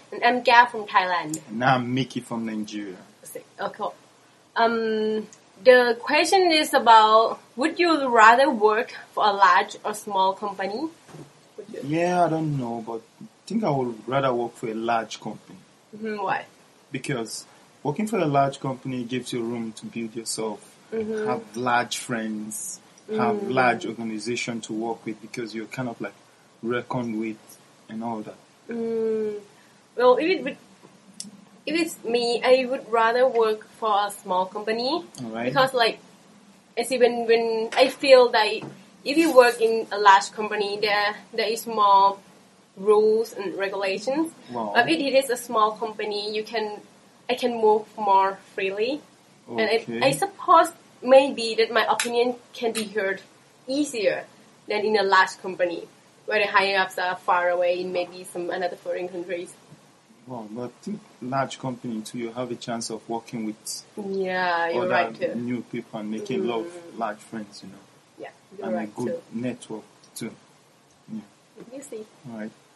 And I'm Gao from Thailand. And I'm Mickey from Nigeria. Okay. The question is about, would you rather work for a large or small company? Yeah, I don't know, but I think I would rather work for a large company. Why? Because working for a large company gives you room to build yourself, have large friends, have large organization to work with, because you're kind of like reckoned with and all that. Well, if it's me, I would rather work for a small company. Alright. Because like, I see when I feel that if you work in a large company, there is more rules and regulations. Wow. But if it is a small company, I can move more freely. Okay. And I suppose maybe that my opinion can be heard easier than in a large company, where the higher ups are far away in maybe some another foreign countries. Wow, but I think large company too, you have a chance of working with You're other right too. new people and making love, large friends, Yeah, you're and right a good too. network too. Yeah. You see. All right.